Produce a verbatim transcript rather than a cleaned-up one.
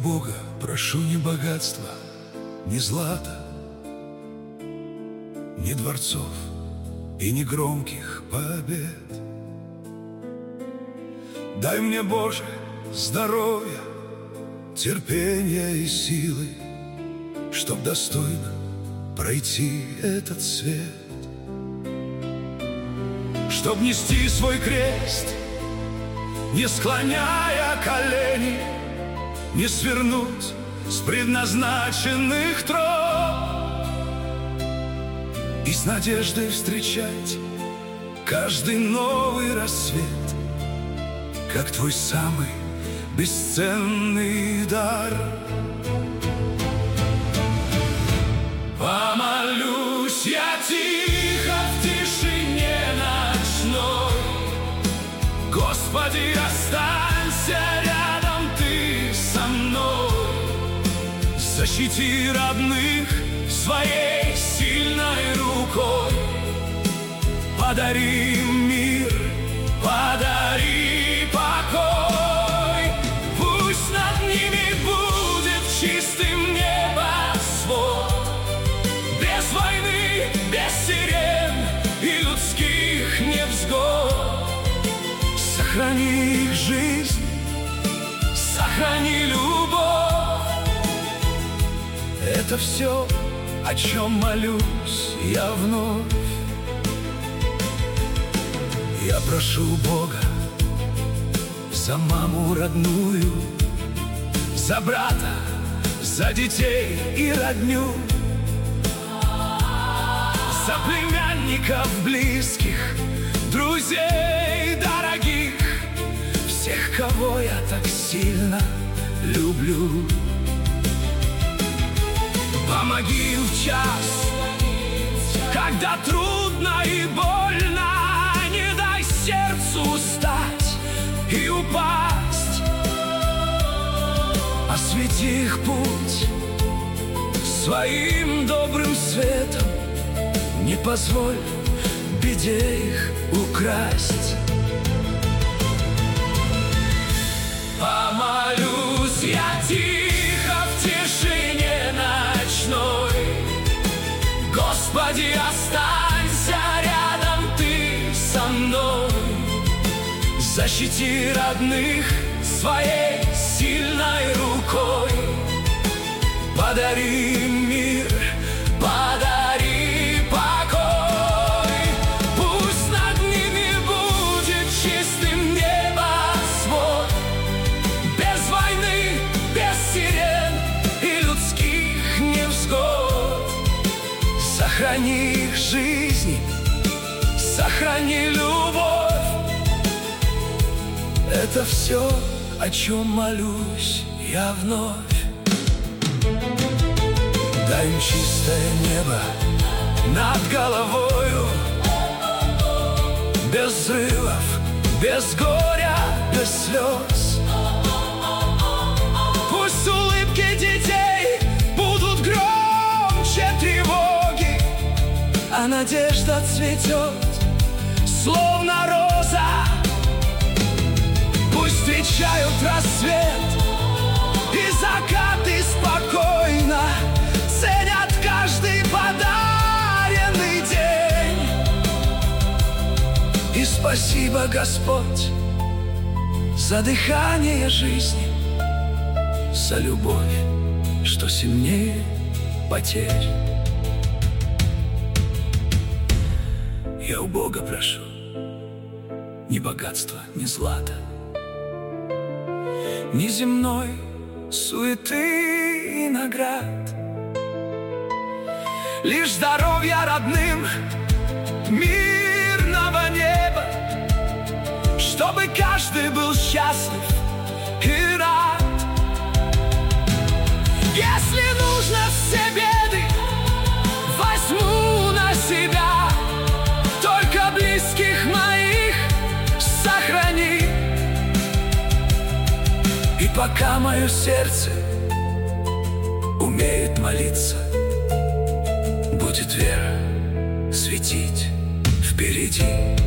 Бога прошу ни богатства, ни злата, ни дворцов и ни громких побед. Дай мне, Боже, здоровья, терпения и силы, чтоб достойно пройти этот свет, чтоб нести свой крест, не склоняя колени, не свернуть с предназначенных троп, и с надеждой встречать каждый новый рассвет, как твой самый бесценный дар. Помолюсь я тихо в тишине ночной: Господи, останься рядом ты со мной, защити родных своей сильной рукой, подари мир, подари покой. Пусть над ними будет чистым небосвод, без войны, без сирен и людских невзгод. Сохрани их жизнь, сохрани любовь. Это все, о чем молюсь я вновь. Я прошу Бога за маму родную, за брата, за детей и родню, за племянников близких, друзей дорогих, всех, кого я так сильно люблю. Помоги в час, когда трудно и больно, не дай сердцу устать и упасть. Освети их путь своим добрым светом, не позволь беде их украсть. Помолюсь я тихо в тишине ночной: Господи, останься рядом ты со мной, защити родных своей сильной рукой, подари мир, подари покой. Пусть над ними будет чистым небосвод, без войны, без сирен и людских невзгод. Сохрани их жизни, сохрани любовь. Это все, о чем молюсь я вновь. Дай им чистое небо над головою, без взрывов, без горя, без слез. Пусть улыбки детей будут громче тревоги, а надежда цветет, словно роза. Пусть встречают рассвет и закаты спокойно, ценят каждый подаренный день. И спасибо, Господь, за дыхание жизни, за любовь, что сильнее потерь. Я у Бога прошу ни богатства, ни злата, ни земной суеты и наград, лишь здоровья родным, мирного неба, чтобы каждый был счастлив и рад. Если нужно, все беды возьму на себя, только близких моих сохрани. И пока мое сердце умеет молиться, будет вера светить впереди.